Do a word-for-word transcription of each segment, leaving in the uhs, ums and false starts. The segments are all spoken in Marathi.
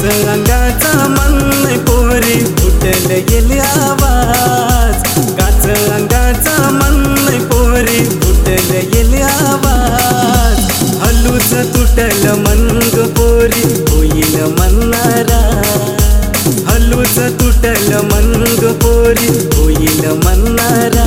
अंगाचा मन पोरी फुटल गेली आवाज, काच अंगाचा मन पोरी फुटल गेली आवाज, हलूच तुटल मन ग पोरी होईल म्हणणारा, हलूच तुटल मन ग पोरी होईल म्हणणारा।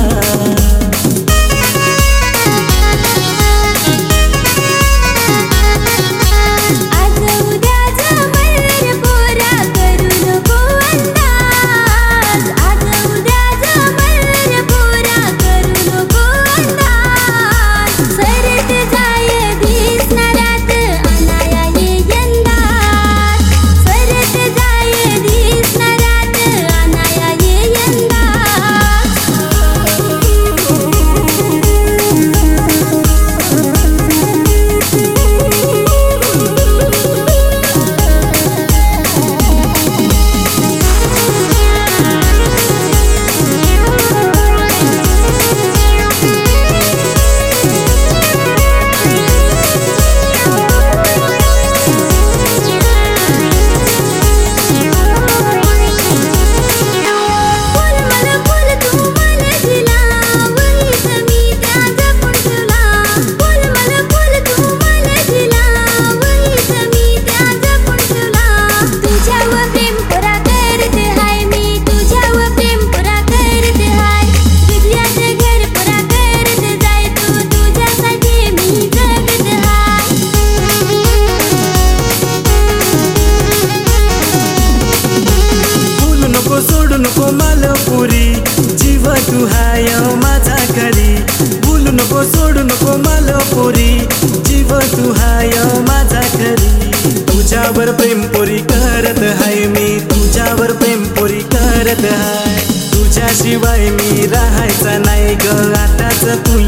सोडू नको मला पुरी जीव तू हाय माझा खरी, बोलू नको सोडू नको मला पुरी जीव तू हाय माझा खरी, तुझ्यावर प्रेम पोरी करत हाय मी, तुझ्यावर प्रेम पोरी करत हाय, तुझ्याशिवाय मी राहायचा नाही ग आताच तू